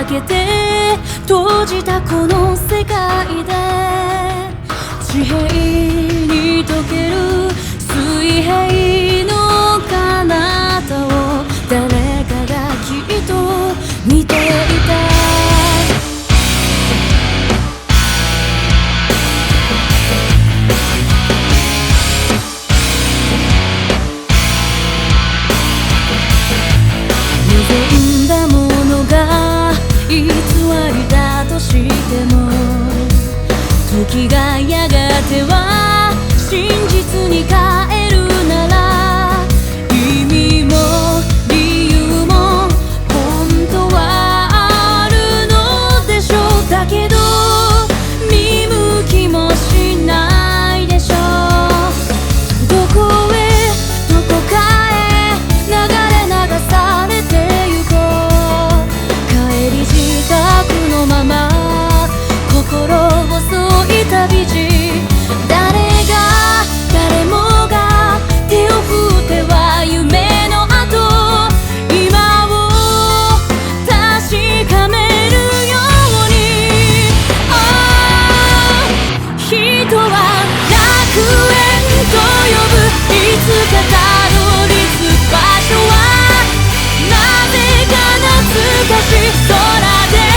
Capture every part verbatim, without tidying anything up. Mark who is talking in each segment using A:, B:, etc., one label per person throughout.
A: 開けて閉じたこの世界で地平に溶ける水平の彼方を誰かがきっと見ていた。望んだものが偽りだとしても時がやがては真実に変えるなら意味も理由も本当はあるのでしょう。だけど見向きもしないでしょう。どこへどこかへ流れ流されてゆこう。帰り支度のまま心細い旅路。誰が誰もが手を振っては夢の後今を確かめるように。ああ人は楽園と呼ぶ。いつかたどり着く場所はなぜか懐かしい空で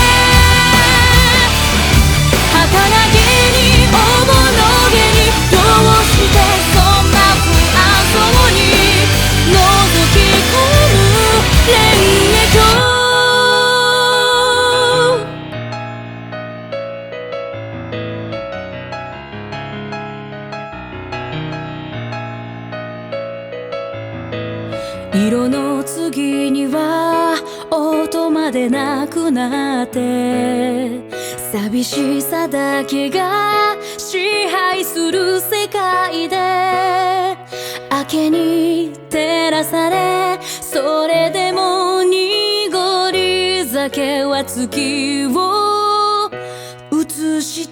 A: 儚げにおぼろげにどうしてそんな不安そうに覗き込む恋愛色の次には音までなくなって寂しさだけが支配する世界で明けに照らされそれでも濁り酒は月を映した。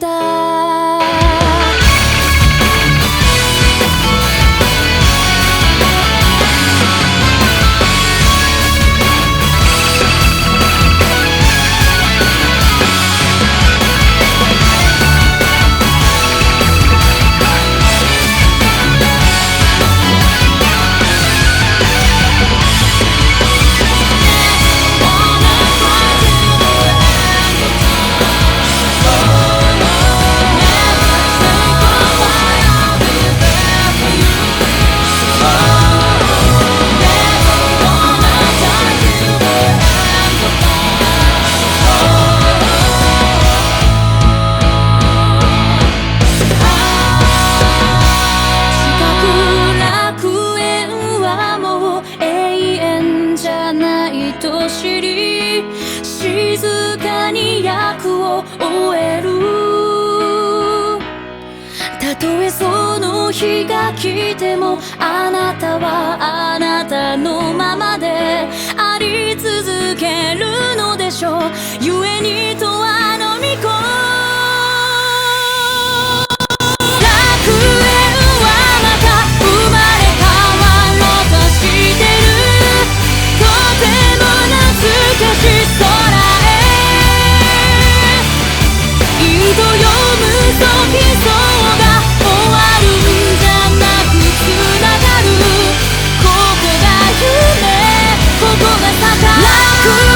A: と知り静かに役を終える。たとえその日が来てもあなたはあなたのままであり続けるのでしょう。故にとあのみこ楽